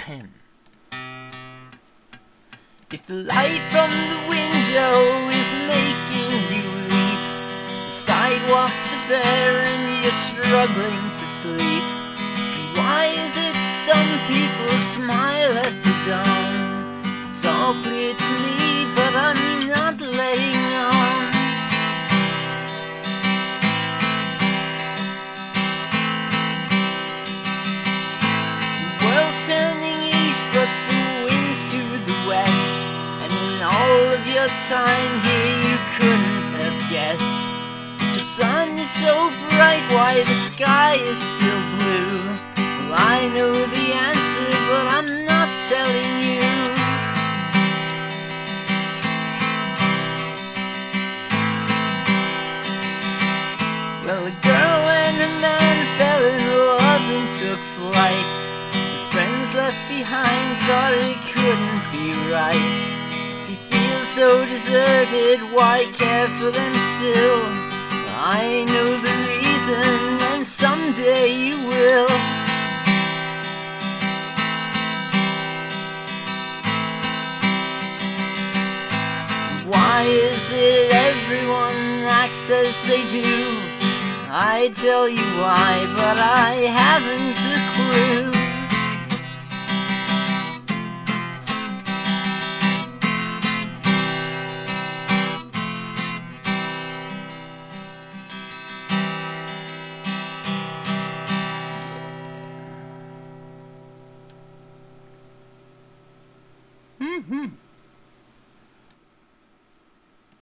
pen. If the light from the window is making you weep, the sidewalks are bare and you're struggling to sleep, why is it some people smile at the dawn? It's all clear to me, but I'm not letting on. The world's turning east, but the wind's to the west, and in all of your time here you couldn't have guessed. If the sun is so bright, why the sky is still blue? Well, I know the answer, but I'm not telling you. Well, a girl and a man fell in love and took flight. The friends left behind thought it couldn't be right. If you feel so deserted, why care for them still? I know the reason, and someday you will. Why is it everyone acts as they do? I'd tell you why, but I haven't a clue.